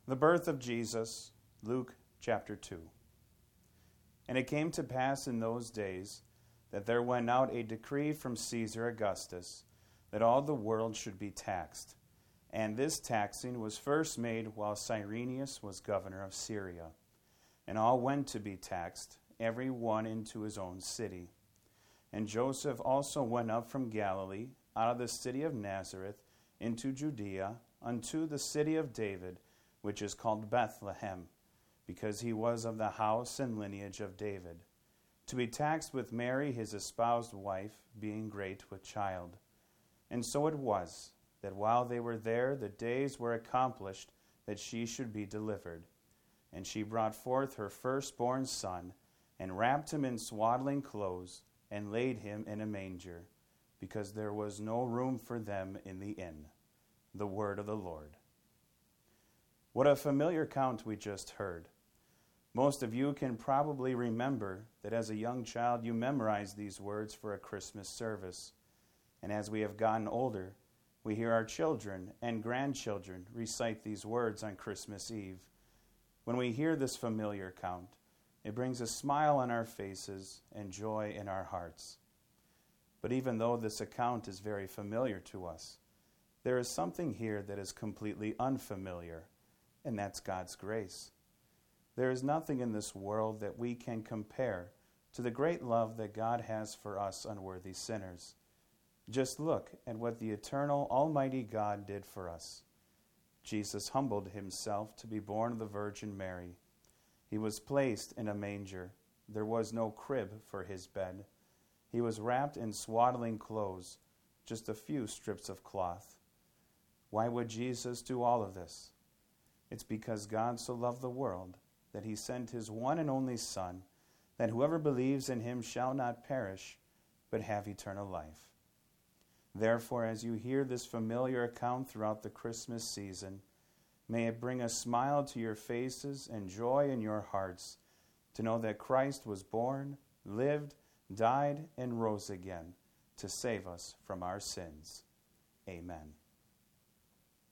The birth of Jesus, Luke chapter 2. And it came to pass in those days that there went out a decree from Caesar Augustus that all the world should be taxed. And this taxing was first made while Cyrenius was governor of Syria. And all went to be taxed, every one into his own city. And Joseph also went up from Galilee, out of the city of Nazareth, into Judea, unto the city of David, which is called Bethlehem, because he was of the house and lineage of David, to be taxed with Mary his espoused wife, being great with child. And so it was, that while they were there, the days were accomplished that she should be delivered. And she brought forth her firstborn son, and wrapped him in swaddling clothes, and laid him in a manger, because there was no room for them in the inn. The word of the Lord. What a familiar account we just heard. Most of you can probably remember that as a young child you memorized these words for a Christmas service. And as we have gotten older, we hear our children and grandchildren recite these words on Christmas Eve. When we hear this familiar account, it brings a smile on our faces and joy in our hearts. But even though this account is very familiar to us, there is something here that is completely unfamiliar, and that's God's grace. There is nothing in this world that we can compare to the great love that God has for us unworthy sinners. Just look at what the eternal, almighty God did for us. Jesus humbled himself to be born of the Virgin Mary. He was placed in a manger. There was no crib for his bed. He was wrapped in swaddling clothes, just a few strips of cloth. Why would Jesus do all of this? It's because God so loved the world that he sent his one and only Son, that whoever believes in him shall not perish, but have eternal life. Therefore, as you hear this familiar account throughout the Christmas season, may it bring a smile to your faces and joy in your hearts to know that Christ was born, lived, died, and rose again to save us from our sins. Amen.